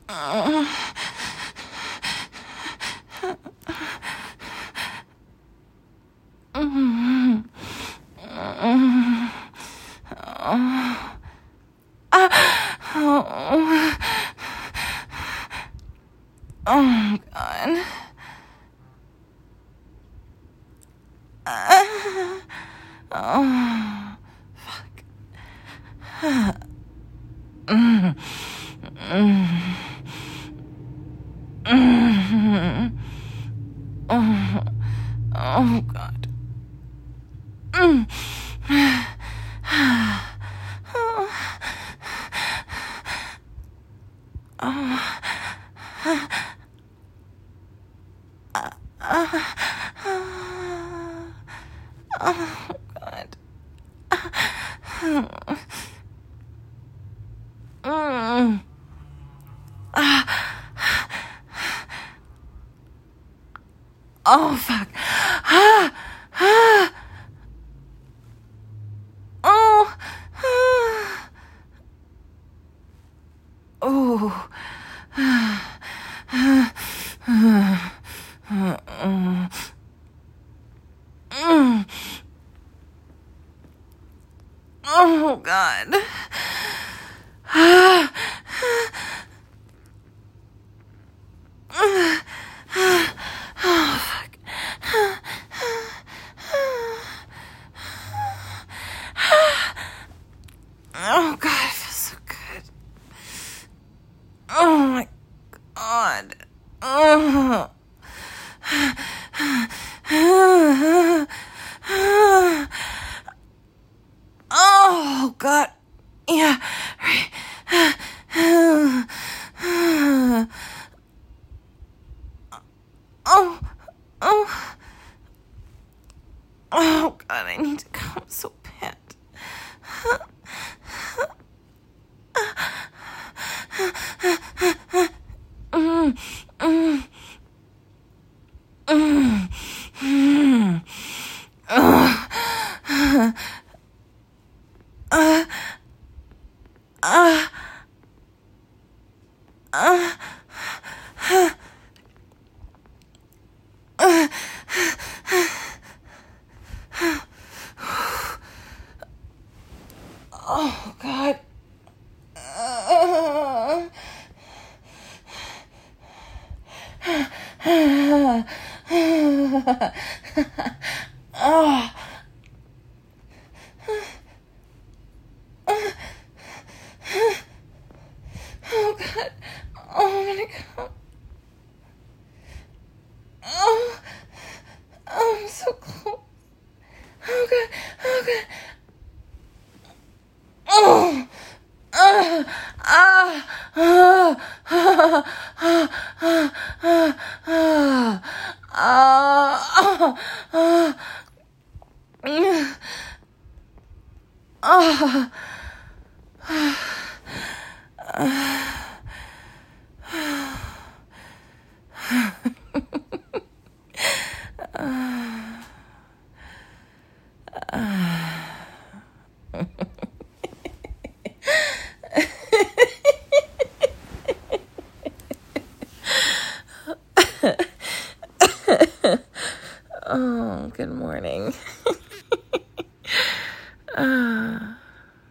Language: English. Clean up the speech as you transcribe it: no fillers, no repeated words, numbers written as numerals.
Oh, God. Oh, fuck. Oh, God. Oh, God. Oh, fuck. Oh. Oh. Oh, God. Oh, fuck. Oh, God, it feels so good. Oh, my God. Oh. Oh, God. Yeah. Oh. Oh. Oh, God, I need to come so bad. Oh, God. Oh. Oh, God. Oh, I'm gonna come. Oh. Oh, I'm so close. Oh, God. Oh, God. Oh. Oh.